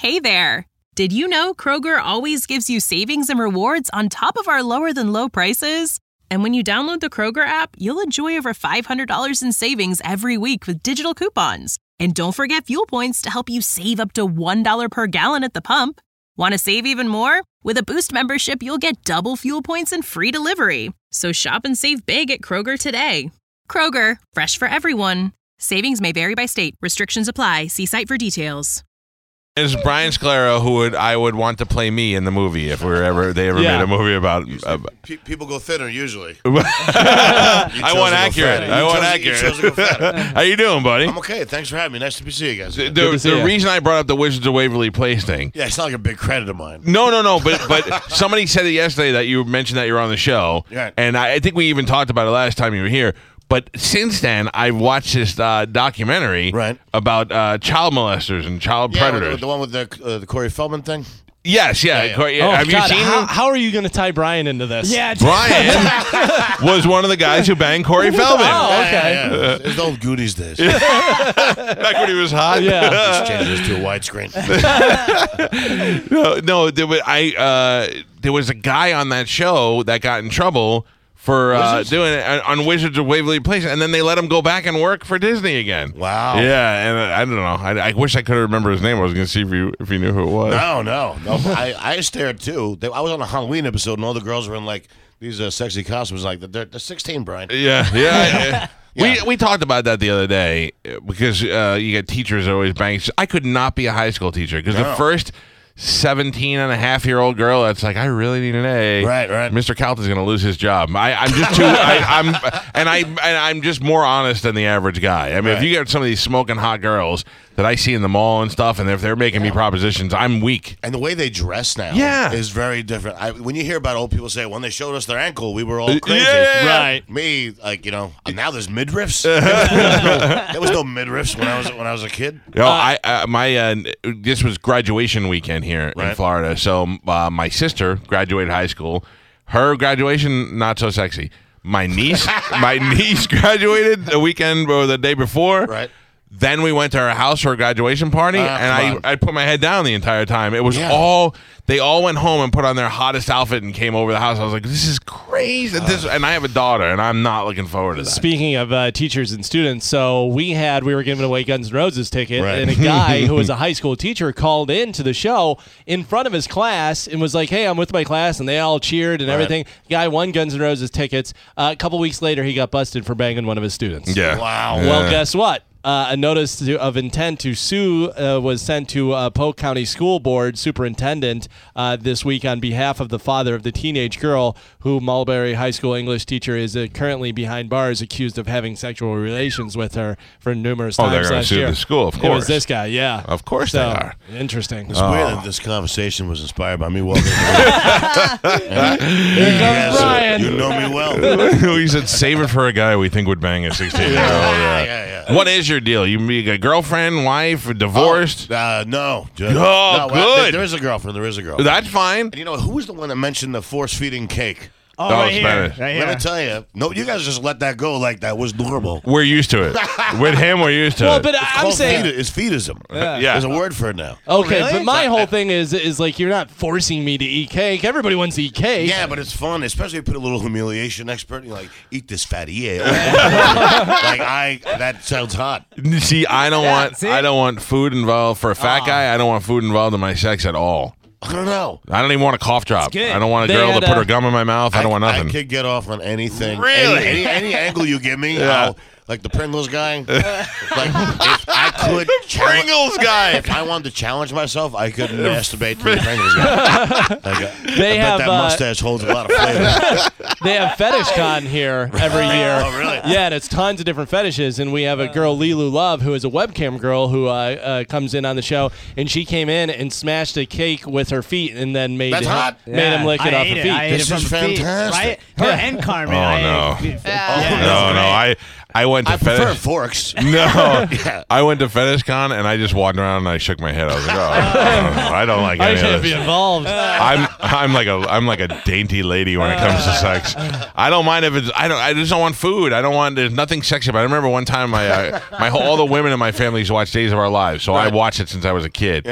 Hey there! Did you know Kroger always gives you savings and rewards on top of our lower-than-low prices? And when you download the Kroger app, you'll enjoy over $500 in savings every week with digital coupons. And don't forget fuel points to help you save up to $1 per gallon at the pump. Want to save even more? With a Boost membership, you'll get double fuel points and free delivery. So shop and save big at Kroger today. Kroger, fresh for everyone. Savings may vary by state. Restrictions apply. See site for details. Is Brian Scalera who I would want to play me in the movie if they ever made a movie about. People go thinner usually. I want accurate. How you doing, buddy? I'm okay. Thanks for having me. Nice to see you guys. The reason I brought up the Wizards of Waverly Place thing. Yeah, it's not like a big credit of mine. No. But somebody said it yesterday that you mentioned that you were on the show, and I think we even talked about it last time you were here. But since then, I've watched this documentary about child molesters and child predators. The one with the Corey Feldman thing? Yes, yeah. Oh, have you seen him? How are you going to tie Brian into this? Yeah, Brian was one of the guys who banged Corey Feldman. Oh, okay. Yeah. It's the old Goonies days. Back when he was hot. Yeah. Just changes to a widescreen. No, there was a guy on that show that got in trouble for doing it on Wizards of Waverly Place, and then they let him go back and work for Disney again. Wow. Yeah, and I don't know. I wish I could remember his name. I was going to see if he knew who it was. No. I stared too. I was on a Halloween episode, and all the girls were in like these sexy costumes. Like they're 16, Brian. Yeah. We talked about that the other day because you get teachers that always bang. I could not be a high school teacher because the first 17-and-a-half-year-old girl that's like, I really need an A. Right. Mr. Calton's going to lose his job. I'm just too. I'm just more honest than the average guy. I mean, if you get some of these smoking hot girls that I see in the mall and stuff, and if they're making me propositions, I'm weak. And the way they dress now is very different. When you hear about old people say, when they showed us their ankle, we were all crazy. Right. Me, now there's midriffs. There was no midriffs when I was a kid. This was graduation weekend here in Florida. So my sister graduated high school. Her graduation, not so sexy. My niece graduated the weekend or the day before. Right. Then we went to her house for a graduation party, and I put my head down the entire time. It was they all went home and put on their hottest outfit and came over the house. I was like, this is crazy. And I have a daughter, and I'm not looking forward to that. Speaking of teachers and students, so we were giving away Guns N' Roses ticket, and a guy who was a high school teacher called in to the show in front of his class and was like, hey, I'm with my class, and they all cheered and everything. The guy won Guns N' Roses tickets. A couple weeks later, he got busted for banging one of his students. Yeah. Wow. Well, guess what? A notice of intent to sue was sent to Polk County School Board Superintendent this week on behalf of the father of the teenage girl who Mulberry High School English teacher is currently behind bars accused of having sexual relations with her for numerous times they're going to last sue year. the school, of course. It was this guy, yeah. Of course they are. Interesting. It's weird that this conversation was inspired by me walking. Brian. You know me well. We said save it for a guy we think would bang a 16-year-old. Yeah. What is your deal? You meet a girlfriend, wife, divorced? No. Good. There is a girlfriend. That's fine. And who was the one that mentioned the force-feeding cake? Oh, That right was here. Spanish. Right here. Let me tell you. No, you guys just let that go like that was normal. We're used to it. With him, we're used to Well, it. but I'm saying... It's fetism. Yeah. There's a word for it now. Okay, Really? but my whole thing is like you're not forcing me to eat cake. Everybody wants to eat cake. Yeah, but it's fun, especially if you put a little humiliation expert. You're like, eat this fatty. Yeah. That sounds hot. See, I don't want food involved for a fat Ah. guy. I don't want food involved in my sex at all. I don't know. I don't even want a cough drop. good. I don't want a They girl had to put her gum in my mouth. I don't want nothing. I could get off on anything. Really? Any angle you give me. Yeah. Like the Pringles guy. Like if I could Pringles guy. If I wanted to challenge myself, I could masturbate to the Pringles guy. They I have bet that mustache holds a lot of flavor. They have Fetish Con here every year. Oh, really? Yeah, and it's tons of different fetishes. And we have a girl, Lilu Love, who is a webcam girl who comes in on the show. And she came in and smashed a cake with her feet and then made That's hot. him lick it off her feet. I ate This it from is the feet, fantastic. right? Her and Carmen. Oh, no. Yeah. I went to I prefer fetish. forks. No, Yeah. I went to Fetish Con and I just walked around and I shook my head. I was like, I don't like I any shouldn't of be this. involved. I'm like a dainty lady when it comes to sex. I don't mind if it's. I just don't want food. I don't want. There's nothing sexy about it. I remember one time all the women in my family used to watch Days of Our Lives, so I watched it since I was a kid. Yeah.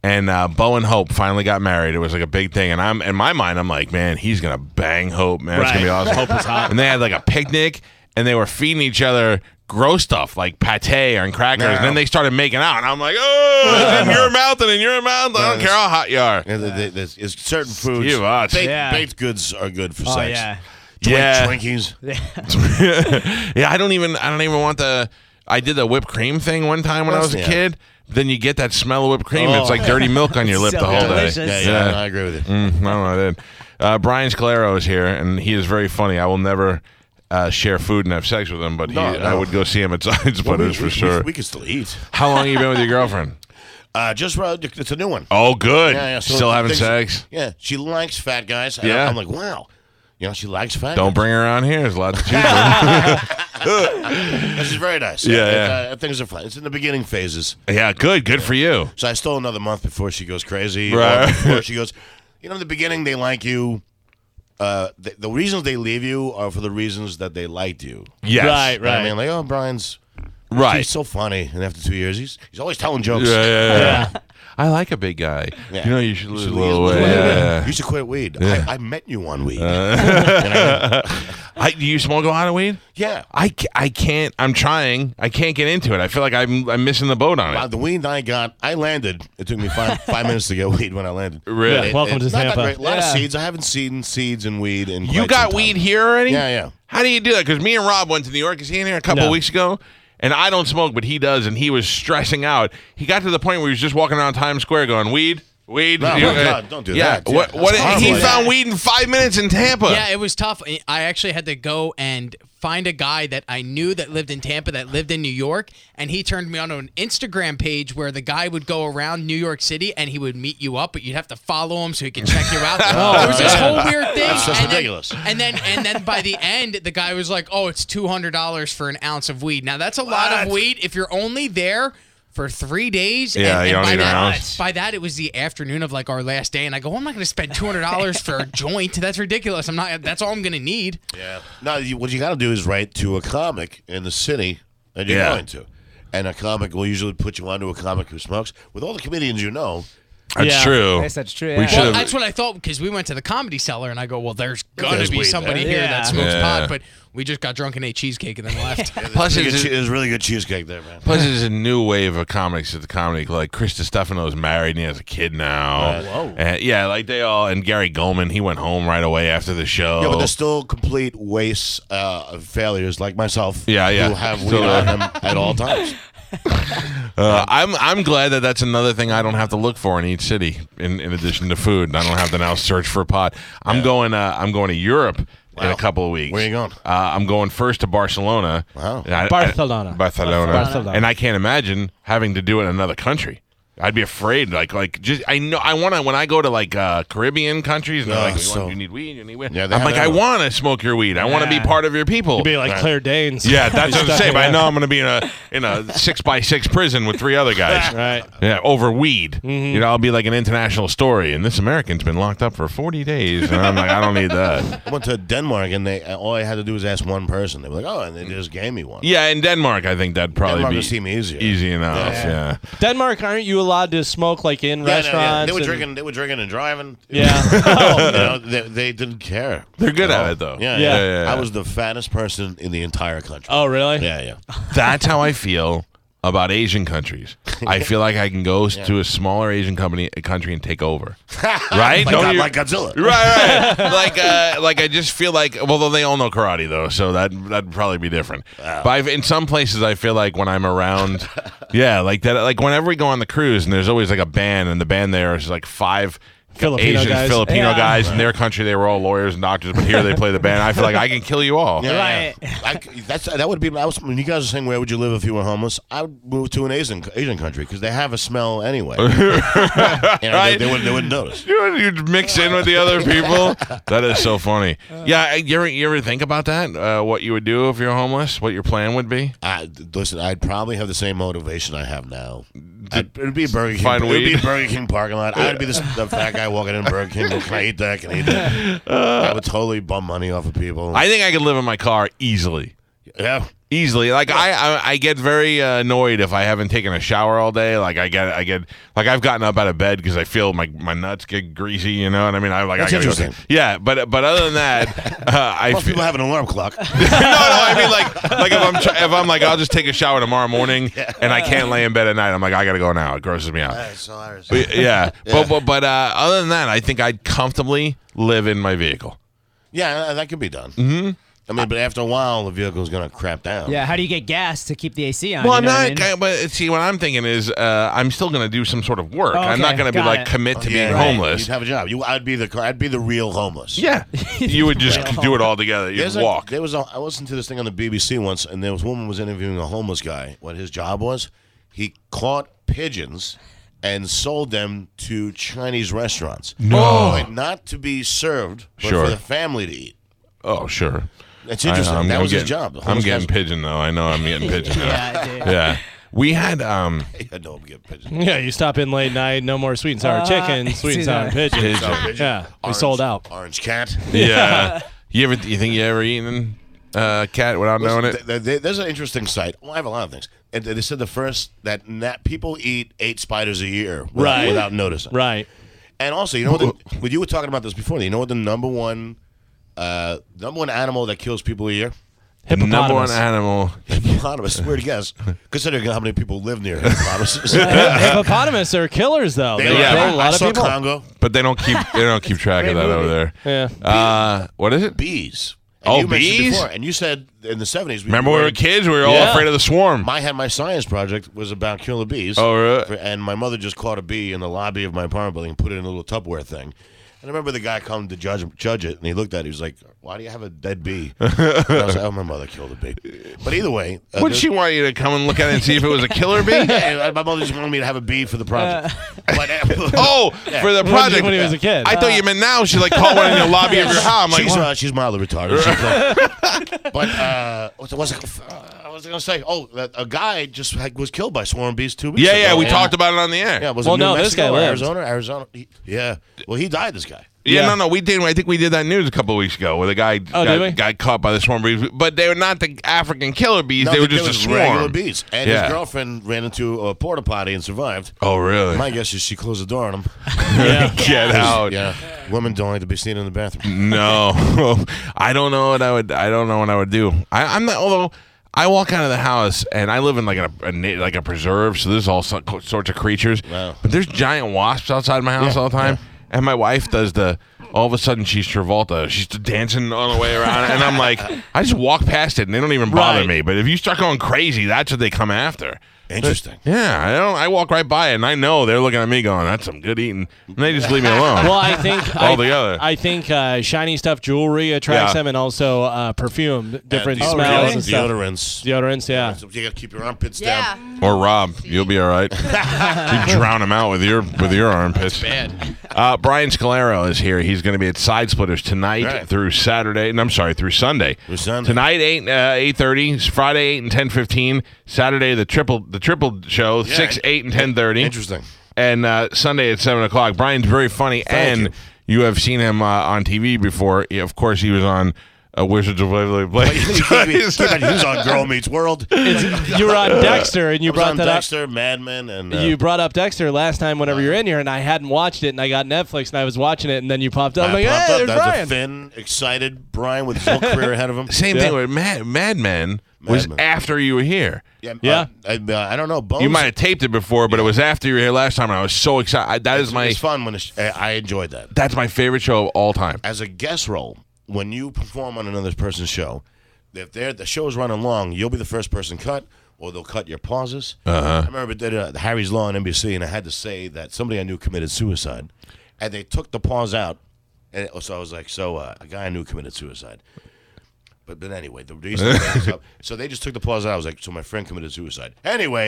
And Bo and Hope finally got married. It was like a big thing. And I'm in my mind, I'm like, man, he's gonna bang Hope, man. It's gonna be awesome. Hope is hot. And they had like a picnic, and they were feeding each other gross stuff like pate and crackers. And then they started making out, and I'm like, oh, it's in your mouth and in your mouth. I don't care how hot you are. And there's certain foods. Baked goods are good for sex. Yeah. Twinkies. Yeah, I don't even want the. I did the whipped cream thing one time when I was a kid. Then you get that smell of whipped cream. It's like dirty milk on your lip the whole delicious. day. Yeah, I agree with you. I don't know. I did. Brian Scalero is here, and he is very funny. I will never share food and have sex with him, but I would go see him at Science Butters for sure. We can still eat. How long have you been with your girlfriend? It's a new one. Oh, good. Yeah, so still having sex? Yeah, she likes fat guys. And Yeah. I'm like, wow. She likes fat Don't guys. bring her around here. There's lots of cheaper. This is very nice. Things are fun. It's in the beginning phases. Yeah, good for you. So I still another month before she goes crazy. Right. Or before she goes, in the beginning they like you. The reasons they leave you are for the reasons that they liked you. Yes. Right. I mean, like, Brian's Right. he's so funny, and after 2 years, he's always telling jokes. Yeah. I like a big guy. Yeah. You should lose a little weight. Yeah. You should quit weed. Yeah. I met you on weed. Do you smoke a lot of weed? Yeah. I can't. I'm trying. I can't get into it. I feel like I'm missing the boat on it. The weed I landed. It took me five minutes to get weed when I landed. Really? Yeah, welcome to not Tampa. great. A lot of seeds. I haven't seen seeds and weed in You quite got some time. weed here already? Yeah. How do you do that? Because me and Rob went to New York. Is he in here a couple of weeks ago? And I don't smoke, but he does, and he was stressing out. He got to the point where he was just walking around Times Square going, weed. No, God, don't do that. What he horrible. found weed in 5 minutes in Tampa. Yeah, it was tough. I actually had to go and find a guy that I knew that lived in Tampa, that lived in New York, and he turned me on to an Instagram page where the guy would go around New York City and he would meet you up, but you'd have to follow him so he could check you out. It was this whole weird thing. That's just and ridiculous. And then by the end, the guy was like, "Oh, it's $200 for an ounce of weed." Now that's a lot of weed if you're only there for 3 days. Yeah, and you don't by need an that, ounce. by that, it was the afternoon of like our last day, and I go, I'm not going to spend $200 for a joint. That's ridiculous. I'm not. That's all I'm going to need. Yeah. No, what you got to do is write to a comic in the city that you're going to, and a comic will usually put you onto a comic who smokes. With all the comedians you know. That's true. Yes, that's true. We Yeah. should Well, have. that's what I thought because we went to the Comedy Cellar, and I go, well, there's going There's to be weed somebody there. here that smokes Yeah. pot, but we just got drunk and ate cheesecake and then left. Plus, There's really good cheesecake there, man. Plus, there's a new wave of comics at the comedy. Like Chris Stefano's married and he has a kid now. Whoa. And, yeah, like they all. And Gary Goldman, he went home right away after the show. Yeah, but there's still complete wastes of failures like myself. Yeah. Who have weed Still on there. them at all times. I'm glad that that's another thing I don't have to look for in each city. In addition to food, I don't have to now search for a pot. I'm going to Europe in a couple of weeks. Where are you going? I'm going first to Barcelona. Wow. And Barcelona. Barcelona. And I can't imagine having to do it in another country. I'd be afraid. Like just I know I want to when I go to like Caribbean countries and they're like, you need weed, you need weed. Yeah, I'm like, I want to smoke your weed. I want to be part of your people. You'd be like Claire Danes. Yeah, that's what I'm saying. But I know I'm going to be in a 6x6 prison with 3 other guys. Right. Yeah, over weed. I'll be like an international story, and this American's been locked up for 40 days, and I'm like, I don't need that. I went to Denmark, and all I had to do was ask one person. They were like, "Oh," and they just gave me one. Yeah, in Denmark, I think that'd probably Denmark be would seem easier. easy enough. Yeah. Denmark, aren't you allowed to smoke like in restaurants? They were and- drinking. They were drinking and driving. Yeah. They didn't care. They're good at it though. Yeah. I was the fattest person in the entire country. Oh, really? Yeah. That's how I feel about Asian countries. I feel like I can go to a smaller Asian country and take over. Right? like Godzilla. Right. like I just feel like, although they all know karate though, so that'd probably be different. But in some places, I feel like when I'm around, like that, like whenever we go on the cruise, and there's always like a band, and the band there is like 5 Filipino Asian guys. Filipino Yeah. guys. In their country, they were all lawyers and doctors, but here they play the band. I feel like I can kill you all. Right. That would be. When you guys are saying where would you live if you were homeless, I would move to an Asian country because they have a smell anyway. Right? They wouldn't notice. You'd mix in with the other people. That is so funny. Yeah, you ever think about that? What you would do if you're homeless? What your plan would be? Listen, I'd probably have the same motivation I have now. It'd be a Burger King. Find It'd be weed? a Burger King parking lot. I'd be the fat guy walking in Burger King. Well, can I eat that? Can I eat that? I would totally bum money off of people. I think I could live in my car easily. Yeah. Easily, like I get very annoyed if I haven't taken a shower all day. Like I get like I've gotten up out of bed because I feel my nuts get greasy. You know what I mean? That's interesting. Yeah, but other than that, Most people have an alarm clock. no, I mean like if I'm like I'll just take a shower tomorrow morning and I can't lay in bed at night. I'm like I gotta go now. It grosses me out. That's hilarious. Yeah, but other than that, I think I'd comfortably live in my vehicle. Yeah, that could be done. Mm-hmm. I mean, but after a while, the vehicle's going to crap down. Yeah, how do you get gas to keep the AC on? Well, you know I'm what not. I mean? But see, what I'm thinking is, I'm still going to do some sort of work. Oh, I'm not okay, going to be got like it. commit to being right. homeless. You'd have a job. I'd be the real homeless. Yeah, you would just do it all together. You'd There's walk. I listened to this thing on the BBC once, and there was a woman was interviewing a homeless guy. What his job was, he caught pigeons and sold them to Chinese restaurants. No. Like, not to be served, but Sure. for the family to eat. Oh, sure. That's interesting. I'm That was his getting- job. The I'm homeless getting guy's- pigeon though. I know I'm getting pigeon now. Yeah, dude. Yeah. We had I know I'm getting pigeons. Yeah, you stop in late night, no more sweet and sour chicken, sweet and see sour that. pigeons. Pigeon. Yeah, we Orange- sold out. Orange cat. yeah. You think you ever eaten cat without knowing it? There's an interesting site. Well, I have a lot of things. And they said that people eat 8 spiders a year without noticing. Right. And also, you know what you were talking about this before. You know what the number one animal that kills people a year? Hippopotamus. Number one animal. Hippopotamus. Weird to guess, considering how many people live near hippopotamuses. Hippopotamus are killers, though. They Yeah, kill I a lot of saw people. Congo. But they don't keep track of that over there. Yeah. What is it? Bees. Oh, you mentioned bees? Before, and you said in the 70s. Remember when we were kids? We were all Yeah. afraid of the swarm. My science project was about killer bees. Oh, really? And my mother just caught a bee in the lobby of my apartment building and put it in a little Tupperware thing. And I remember the guy come to judge it, and he looked at it. He was like, "Why do you have a dead bee?" And I was like, "Oh, my mother killed a bee." But either way, Would she want you to come and look at it and see if it was a killer bee? Yeah, my mother just wanted me to have a bee for the project. Oh, for the project. When he was a kid. I thought you meant now she like caught one in the lobby of your house. I'm like, what? she's mildly retarded. But what was I going to say? Oh, a guy just was killed by swarm bees 2 weeks ago. Yeah, we talked about it on the air. Yeah, was Well, it New no, this Mexico guy or lived. Arizona. Yeah. Well, he died. This guy. Yeah, no, we did. I think we did that news a couple of weeks ago where the guy did we? got caught by the swarm bees. But they were not the African killer bees. they were just a swarm. regular bees. And Yeah. his girlfriend ran into a porta potty and survived. Oh, really? My guess is she closed the door on him. Get out. Yeah, women don't like to be seen in the bathroom. No, I don't know what I would. I don't know what I would do. I'm not. Although I walk out of the house and I live in like a preserve, so there's all sorts of creatures. Wow. But there's giant wasps outside my house all the time, and my wife does the. All of a sudden, she's Travolta. She's dancing on the way around, and I'm like, I just walk past it, and they don't even bother Right. me. But if you start going crazy, that's what they come after. Interesting. Yeah, I walk right by it, and I know they're looking at me going, "That's some good eating," and they just leave me alone. Well, I think Altogether. I think shiny stuff jewelry attracts Yeah. them, and also perfume, different And smells and stuff. deodorants. Deodorants, yeah. So you got to keep your armpits Yeah. down. Or Rob, you'll be all right. You drown him out with your armpits. Bad. Brian Scalero is here. He's going to be at Side Splitters tonight Right. through Saturday. No, I'm sorry, through Sunday. Through Sunday. Tonight 8:30. Friday 8 and 10:15. Saturday the triple show 6, 8 and 10:30. Interesting. And Sunday at 7:00. Brian's very funny, and you have seen him on TV before. Of course, he was on Wizards of Waverly Place. He was on Girl Meets World. You were on Dexter, and you I was brought on that Dexter, Mad Men, and up. You brought up Dexter last time whenever you're in here, and I hadn't watched it, and I got Netflix, and I was watching it, and then you popped up. I'm like, popped hey, up. there's That was Brian. a thin, excited Brian with his whole career ahead of him. Same thing with Mad Men was Men. after you were here. Yeah. I don't know. Bones, You might have taped it before, but it was after you were here last time, and I was so excited. It's fun when I enjoyed that. That's my favorite show of all time. As a guest role, when you perform on another person's show, if the show is running long, you'll be the first person cut, or they'll cut your pauses. I remember did Harry's Law on NBC, and I had to say that somebody I knew committed suicide, and they took the pause out, and so I was like, a guy I knew committed suicide. But anyway, the reason I brought this up, so they just took the pause out. I was like, so my friend committed suicide. Anyway,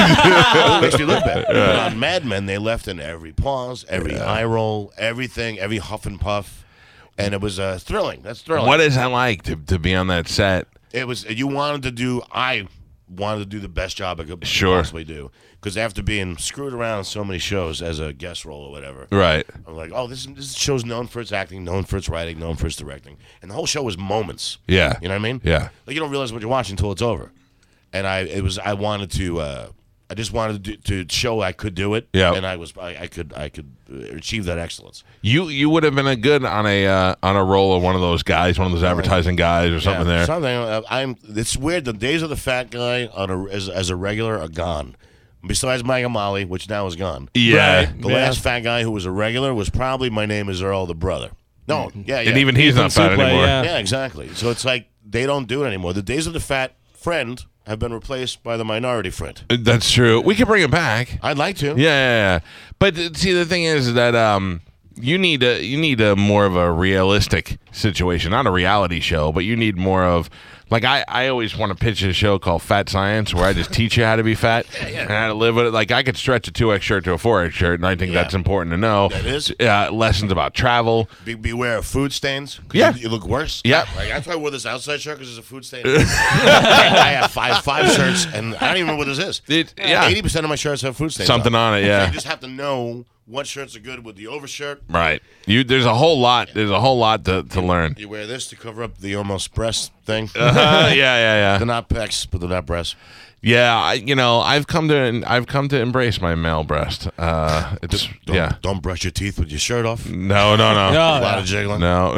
it makes me look bad. But on Mad Men, they left in every pause, every eye roll, everything, every huff and puff. And it was thrilling. That's thrilling. What is that like to be on that set? It was. You wanted to do. I wanted to do the best job I could Sure. possibly do. Because after being screwed around on so many shows as a guest role or whatever, Right. I'm like, oh, this show's known for its acting, known for its writing, known for its directing, and the whole show was moments. Yeah. You know what I mean? Yeah. Like you don't realize what you're watching until it's over. And I just wanted to show I could do it. Yeah. And I could achieve that excellence. You would have been a good on a role of one of those guys, one of those advertising guys or something there. Something. It's weird. The days of the fat guy as a regular are gone. Besides Mike and Molly, which now is gone. Yeah. The last fat guy who was a regular was probably My Name Is Earl, the brother. No, yeah. And even he's not fat Suplee, anymore. yeah. Yeah, exactly. So it's like they don't do it anymore. The days of the fat friend have been replaced by the minority friend. That's true. We could bring it back. I'd like to. Yeah. But see, the thing is that you need a more of a realistic situation, not a reality show, but you need more of. Like, I always want to pitch a show called Fat Science where I just teach you how to be fat and how to live with it. Like, I could stretch a 2X shirt to a 4X shirt, and I think that's important to know. That is. Lessons about travel. Beware of food stains. 'Cause Yeah. You look worse. Yeah. Like, that's why I wore this outside shirt, because there's a food stain. I have five shirts, and I don't even know what this is. 80% of my shirts have food stains Something on it, yeah. So you just have to know what shirts are good with the overshirt. Right. There's a whole lot. There's a whole lot to learn. You wear this to cover up the almost breast thing. Yeah. They're not pecs, but they're not breasts. Yeah, I've come to embrace my male breast. Don't brush your teeth with your shirt off. No. A lot of jiggling. No.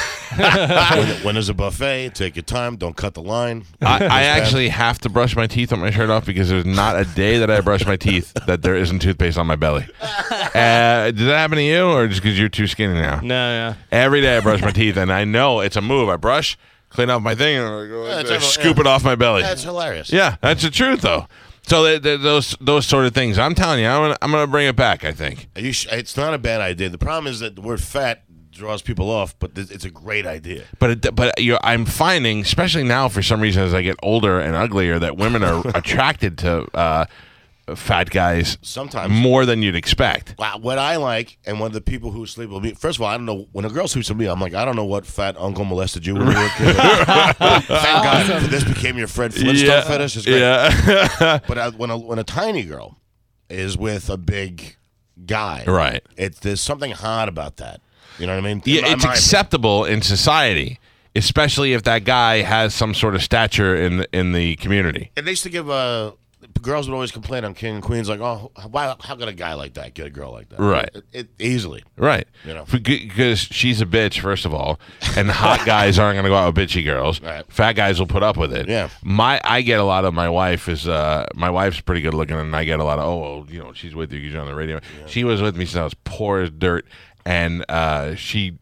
When there's a buffet, take your time. Don't cut the line. I actually have to brush my teeth with my shirt off because there's not a day that I brush my teeth that there isn't toothpaste on my belly. Did that happen to you, or just because you're too skinny now? No, yeah. Every day I brush my teeth, and I know it's a move. I brush, clean off my thing, and I scoop it off my belly. That's hilarious. Yeah, that's the truth, though. So those sort of things. I'm telling you, I'm gonna bring it back. I think It's not a bad idea. The problem is that the word fat draws people off, but it's a great idea. But I'm finding, especially now, for some reason, as I get older and uglier, that women are attracted to fat guys sometimes more than you'd expect. What I like, and when the people who sleep with me, first of all, I don't know, when a girl sleeps with me, I'm like, I don't know what fat uncle molested you when you were a kid. Thank God this became your Fred Flintstone fetish. It's great. Yeah. But when a tiny girl is with a big guy, right? There's something hot about that. You know what I mean? Yeah, it's acceptable in society, especially if that guy has some sort of stature in the community. And they used to give girls would always complain on King and Queens, like, oh, how could a guy like that get a girl like that? Right. Easily. Right. You know, because she's a bitch, first of all, and hot guys aren't going to go out with bitchy girls. Right. Fat guys will put up with it. Yeah. I get a lot of my wife is my wife's pretty good looking, and I get a lot of she's with you because you're on the radio. Yeah. She was with me since I was poor as dirt. And she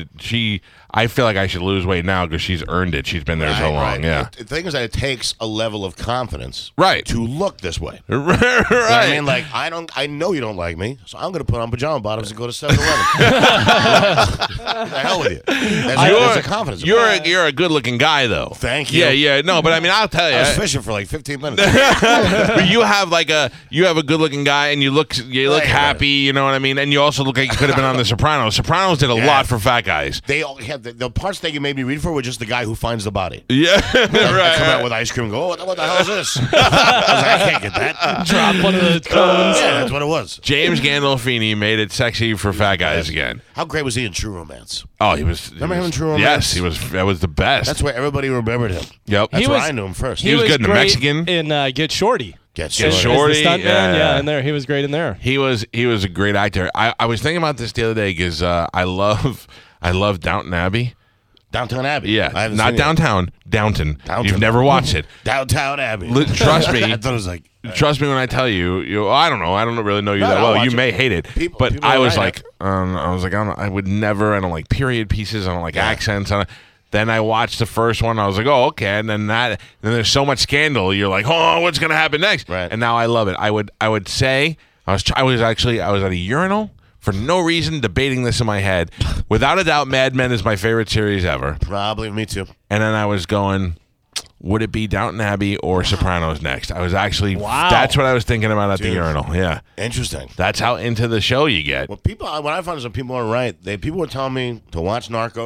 I feel like I should lose weight now because she's earned it. She's been there so long. Right. Yeah. The thing is that it takes a level of confidence, right, to look this way. Right. You know what I mean, like I know you don't like me, so I'm going to put on pajama bottoms and go to 7-Eleven. The hell with you. There's a confidence. You're a good looking guy though. Thank you. Yeah. No, but I mean, I'll tell you, I was fishing for like 15 minutes. But you have a good looking guy, and you look happy. You know what I mean, and you also look like you could have been on The Sopranos. Sopranos did a lot for fat guys. They all have the parts that you made me read for were just the guy who finds the body. Yeah, right. I come out with ice cream and go, what the hell is this? I was like, I can't get that. Drop one of the cones. Yeah, that's what it was. James Gandolfini made it sexy for fat guys again. How great was he in True Romance? Oh, he was. Remember him in True Romance? Yes, he was. That was the best. That's where everybody remembered him. Yep. That's where I knew him first. He was good in The great Mexican. In Get Shorty. Get Shorty. The stuntman, in there. He was great in there. He was a great actor. I was thinking about this the other day because I love Downton Abbey. Downtown Abbey. Yeah, not downtown. Downton. You've never watched it. Downtown Abbey. Trust me. I thought it was like. Trust me when I tell you. I don't know. I don't really know you that well. You may hate it, but I was like, I would never. I don't like period pieces. I don't like accents. Then I watched the first one. I was like, oh, okay. And then there's so much scandal. You're like, oh, what's gonna happen next? Right. And now I love it. I would say I was at a urinal for no reason, debating this in my head. Without a doubt, Mad Men is my favorite series ever. Probably me too. And then I was going, would it be Downton Abbey or Sopranos next? I was actually, that's what I was thinking about at the urinal. Yeah. Interesting. That's how into the show you get. What I find is when people are right, people were telling me to watch Narcos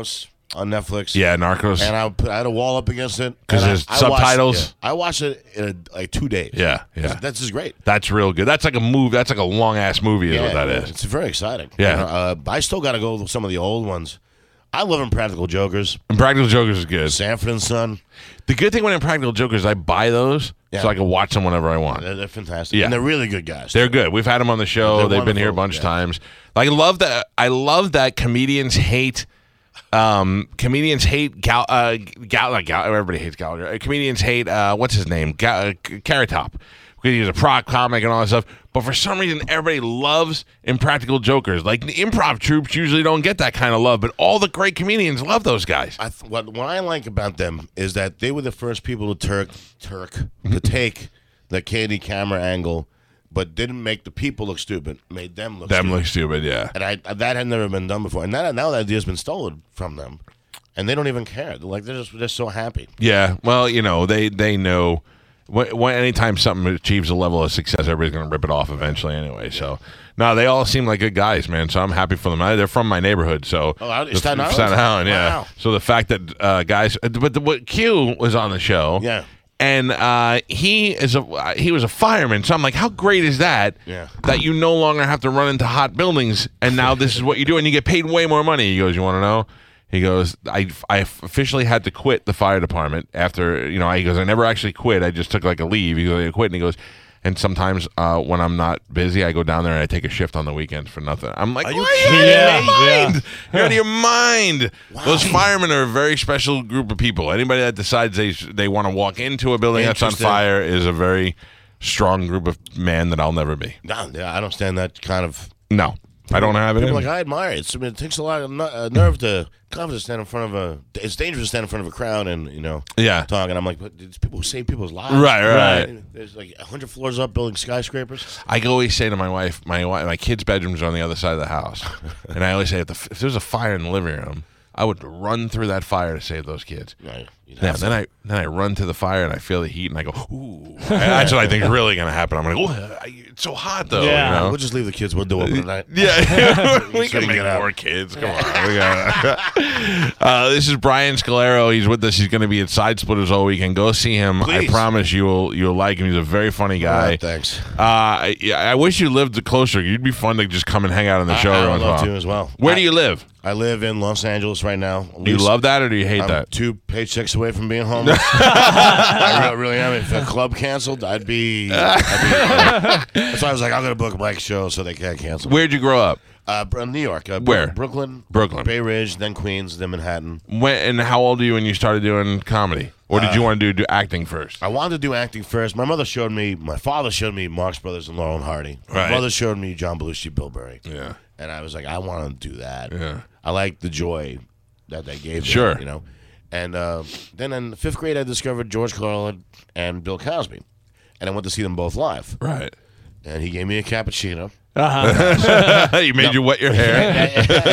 on Netflix. Yeah, Narcos. And I had a wall up against it. Because there's subtitles. I watched it in like 2 days. Yeah. That's just great. That's real good. That's like a movie. That's like a long-ass movie is what that is. It's very exciting. Yeah. I still got to go with some of the old ones. I love Impractical Jokers. Impractical Jokers is good. Sanford and Son. The good thing with Impractical Jokers is I buy those so I can watch them whenever I want. They're fantastic. Yeah. And they're really good guys. They're good. We've had them on the show. They've been here a bunch of times. Like, I love that comedians hate everybody hates Gallagher. Comedians hate what's his name? Carrot Top. Because he's a prop comic and all that stuff. But for some reason, everybody loves Impractical Jokers. Like, the improv troops usually don't get that kind of love, but all the great comedians love those guys. What I like about them is that they were the first people to take the candy camera angle, but didn't make the people look stupid, made them look stupid. Yeah. And that had never been done before. And now that idea's been stolen from them, and they don't even care. They're just so happy. Yeah. Well, they know. Anytime something achieves a level of success, everybody's going to rip it off eventually anyway. So, no, they all seem like good guys, man. So I'm happy for them. They're from my neighborhood. So, Staten Island? Staten Island, yeah. Wow. So the fact that guys, but Q was on the show, yeah, and he was a fireman. So I'm like, how great is that? Yeah. That you no longer have to run into hot buildings, and now this is what you do, and you get paid way more money. He goes, you want to know? He goes, I officially had to quit the fire department after, he goes, I never actually quit. I just took like a leave. He goes, I quit. And he goes, and sometimes when I'm not busy, I go down there and I take a shift on the weekends for nothing. I'm like, you're out of your mind. Wow. Those firemen are a very special group of people. Anybody that decides they want to walk into a building that's on fire is a very strong group of men that I'll never be. No, I don't stand that kind of... No. I don't have it. People I admire it. It takes a lot of nerve to confidence to stand in front of it's dangerous to stand in front of a crowd and talk. And I'm like, but it's people who save people's lives. Right. There's like 100 floors up building skyscrapers. I always say to my wife, my kids' bedrooms are on the other side of the house, and I always say if there's a fire in the living room, I would run through that fire to save those kids. Right. Then I run to the fire and I feel the heat and I go, ooh. That's what I think is really going to happen. I'm like, oh, it's so hot though. Yeah. We'll just leave the kids' window open tonight. Yeah. We can make more kids. Come on. We got this is Brian Scalero. He's with us. He's going to be at Side Splitters all weekend. Go see him. Please. I promise you'll like him. He's a very funny guy. Thanks. I wish you lived closer. You'd be fun to just come and hang out on the show. I would love to as well. Where do you live? I live in Los Angeles right now. Do you love that or do you hate that? 2 paychecks away from being homeless. I really am. If a club canceled, I'd be that's why I was like, I'm going to book Mike's show so they can't cancel. Where'd you grow up? New York. Where? Brooklyn, Bay Ridge, then Queens, then Manhattan. And how old are you when you started doing comedy? Or did you want to do acting first? I wanted to do acting first. My father showed me Marx Brothers and Laurel and Hardy. My brother showed me John Belushi, Bill Murray. Yeah. And I was like, I want to do that. Yeah. I like the joy that they gave me. Sure. And then in the 5th grade, I discovered George Carlin and Bill Cosby. And I went to see them both live. Right. And he gave me a cappuccino. He made you wet your hair.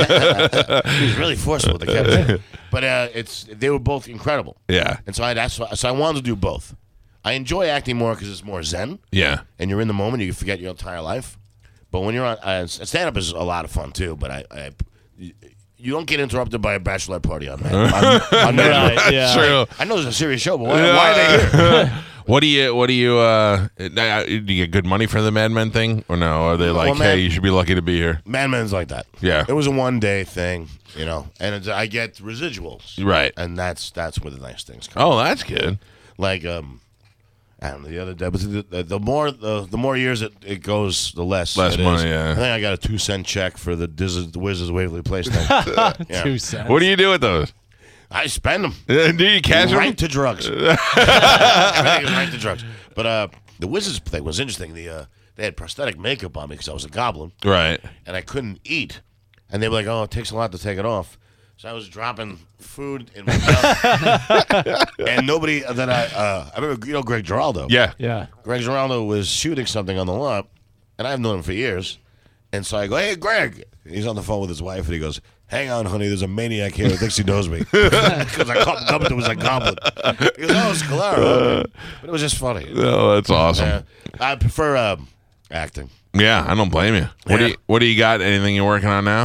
He was really forceful with the cappuccino. But they were both incredible. Yeah. And so I wanted to do both. I enjoy acting more because it's more zen. Yeah. And you're in the moment. You forget your entire life. But when you're on stand-up is a lot of fun, too. But you don't get interrupted by a bachelorette party on that. Right, yeah. True. I know it's a serious show, but why are they here? What do you do you get good money for the Mad Men thing or no? Are they like, hey, you should be lucky to be here? Mad Men's like that. Yeah. It was a one-day thing, and I get residuals. Right. And that's where the nice things come. Oh, that's good. Like I don't know, the other day, but the more years it goes, the less money. Yeah. I think I got a 2-cent check for the Wizards Waverly Place thing. 2 cents. What do you do with those? I spend them. Do you cash them? Right to drugs. Everything is right to drugs. But the Wizards thing was interesting. They had prosthetic makeup on me because I was a goblin. Right. And I couldn't eat. And they were like, oh, it takes a lot to take it off. So I was dropping food in my mouth. And nobody that I remember, Greg Giraldo. Yeah. Yeah. Greg Giraldo was shooting something on the lot, and I've known him for years. And so I go, hey, Greg. He's on the phone with his wife, and he goes, hang on, honey, there's a maniac here who thinks he knows me. Because I called him up was a goblin. He goes, oh, it's Scalero. But it was just funny. Oh, that's awesome. I prefer acting. Yeah, I don't blame you. What do you got? Anything you're working on now?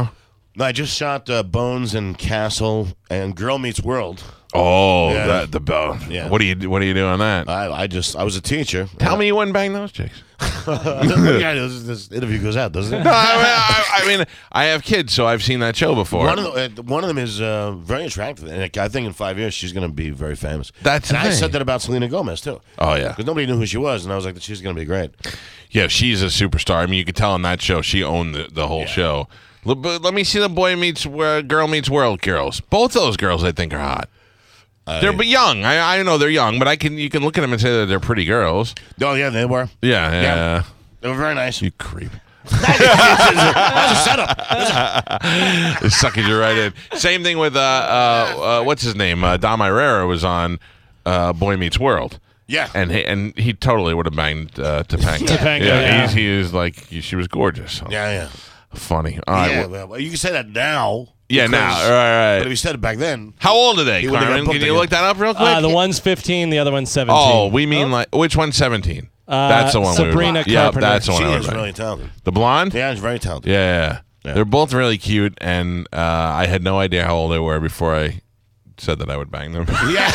No, I just shot Bones and Castle and Girl Meets World. Oh, Yeah. the bell. Yeah. What do you do on that? I was a teacher. Tell me you wouldn't bang those chicks. Yeah, this interview goes out, doesn't it? No, I mean, I have kids, so I've seen that show before. One of them is very attractive, and I think in 5 years she's going to be very famous. That's and the I thing. said that about Selena Gomez too. Oh, yeah. Because nobody knew who she was, and I was like, she's going to be great. Yeah, she's a superstar. I mean, you could tell in that show she owned the whole show. But let me see the Girl Meets World girls. Both those girls, I think, are hot. They're young. I know they're young, but you can look at them and say that they're pretty girls. Oh yeah, they were. Yeah. They were very nice. You creep. That was a setup. It sucking you right in. Same thing with what's his name? Dom Irrera was on Boy Meets World. Yeah. And he totally would have banged Topanga. Topanga, Yeah. He is like she was gorgeous. So. Yeah. Funny. All right. Yeah, well, you can say that now. Yeah, because- now. Right. But if you said it back then, How old are they, He wouldn't have Carmen? got Can booked you look that up real quick? The one's 15, the other one's 17. Oh, we mean like which one's 17? That's the one. Sabrina Yeah, Carpenter. that's the one. she I would is bang. really talented. The blonde? Yeah, she's very talented. Yeah. They're both really cute, and I had no idea how old they were before I said that I would bang them.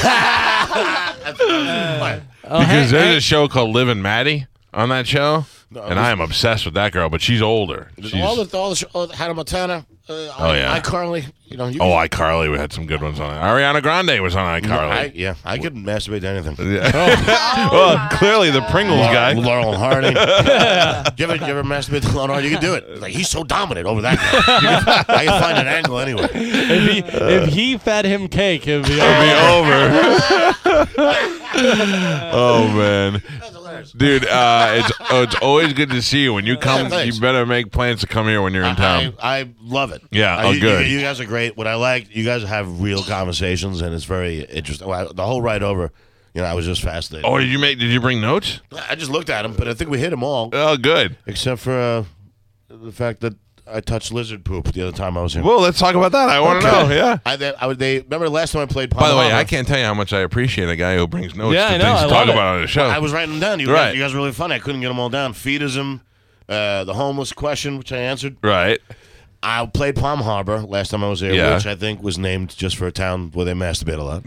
Because there's a show called Liv and Maddie on that show, and I am obsessed with that girl, but she's older. All the Hannah Montana. yeah. iCarly. You know. iCarly, we had some good ones on it. Ariana Grande was on iCarly. I could masturbate to anything. Well, clearly the Pringles guy. Laurel and Hardy. you ever masturbate to Laurel and Hardy? You can do it. Like, he's so dominant over that guy. I can find an angle anyway. If he fed him cake, it'd be It'd be over. Oh man, dude, it's always good to see you. When you come, you better make plans to come here when you're in town. I love it. Yeah, good. You guys are great. What I like, you guys have real conversations, and it's very interesting. The whole ride over, I was just fascinated. Oh, did you bring notes? I just looked at them, but I think we hit them all. Oh, good. Except for the fact that I touched lizard poop the other time I was here. Well, let's talk about that. I want to know. Yeah. They remember the last time I played Palm By the way, Harbor? I can't tell you how much I appreciate a guy who brings notes Yeah, to I know. things I to talk love it. about on the show. I was writing them down. You Right. guys were really funny. I couldn't get them all down. Feedism, the homeless question, which I answered. Right. I played Palm Harbor last time I was there, Yeah. which I think was named just for a town where they masturbate a lot.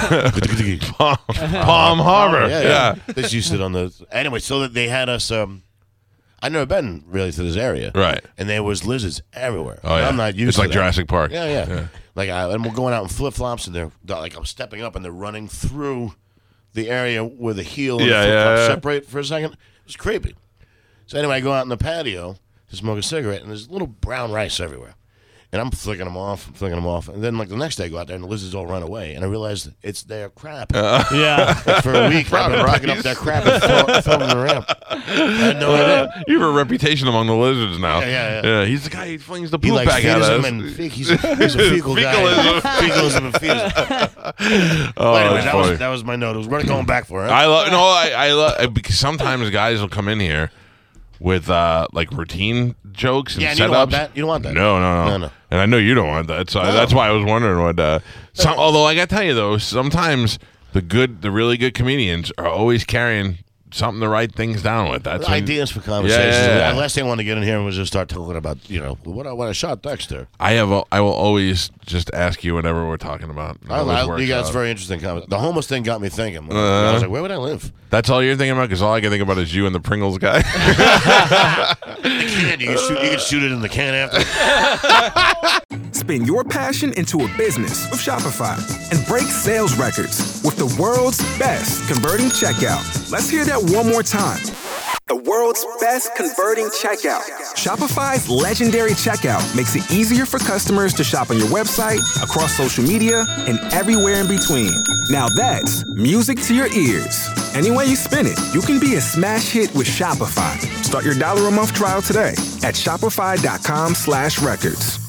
Palm Harbor. Yeah. They used to sit on the... Anyway, so that they had us... I'd never been really to this area. Right. And there was lizards everywhere. Oh, yeah. I'm not used It's to like that. Jurassic Park. Yeah. Like, and we're going out in flip-flops, and they're like, I'm stepping up, and they're running through the area where the heel and the flip-flop separate for a second. It was creepy. So anyway, I go out in the patio to smoke a cigarette, and there's little brown rice everywhere. And I'm flicking them off. And then, like, the next day, I go out there, and the lizards all run away. And I realized it's their crap. Yeah. Like, for a week, I've been picking up their crap and throwing it around. I had no idea. You have a reputation among the lizards now. Yeah. He's the guy who flings the He poop likes back at us. fetism and he's a fecal guy. Fecalism and fetism. Oh, Anyway, that's funny. that was my note. It was worth going back for it. I love because sometimes guys will come in here with like routine jokes and Yeah, and setups. you don't want that? You don't want that? No. And I know you don't want that, so that's why I was wondering what. Although I got to tell you though, sometimes the really good comedians are always carrying something to write things down with. That's ideas for conversations. Yeah. The last thing I want to get in here was just start talking about what I shot Dexter. I will always just ask you whenever we're talking about. It always works You guys, out. very interesting comment. The homeless thing got me thinking. I was like, where would I live? That's all you're thinking about? Because all I can think about is you and the Pringles guy. You can shoot it in the can after. Spin your passion into a business with Shopify and break sales records with the world's best converting checkout. Let's hear that one more time. The world's best converting checkout. Shopify's legendary checkout makes it easier for customers to shop on your website, across social media, and everywhere in between. Now that's music to your ears. Any way you spin it, you can be a smash hit with Shopify. Start your $1 a month trial today at shopify.com/records.